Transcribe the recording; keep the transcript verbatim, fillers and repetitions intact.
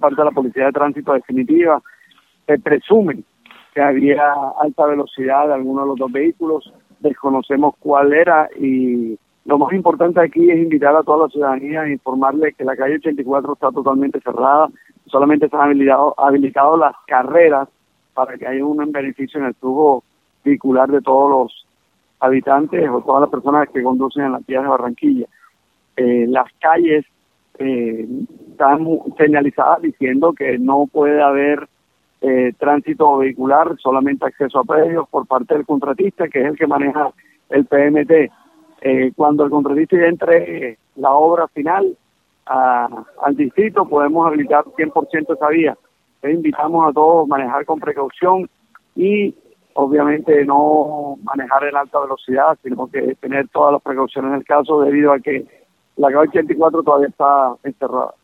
parte de la Policía de Tránsito definitiva. Se presume que había alta velocidad de alguno de los dos vehículos, desconocemos cuál era, y lo más importante aquí es invitar a toda la ciudadanía a informarle que la calle ochenta y cuatro está totalmente cerrada, solamente se han habilitado, habilitado las carreras para que haya un beneficio en el flujo vehicular de todos los habitantes o todas las personas que conducen en las vías de Barranquilla. Eh, las calles eh, están señalizadas diciendo que no puede haber eh, tránsito vehicular, solamente acceso a predios por parte del contratista, que es el que maneja el P M T. Eh, cuando el contratista ya entregue la obra final a, al distrito, podemos habilitar cien por ciento esa vía. Entonces, invitamos a todos a manejar con precaución y obviamente no manejar en alta velocidad, sino que tener todas las precauciones en el caso, debido a que la calle ochenta y cuatro todavía está encerrada.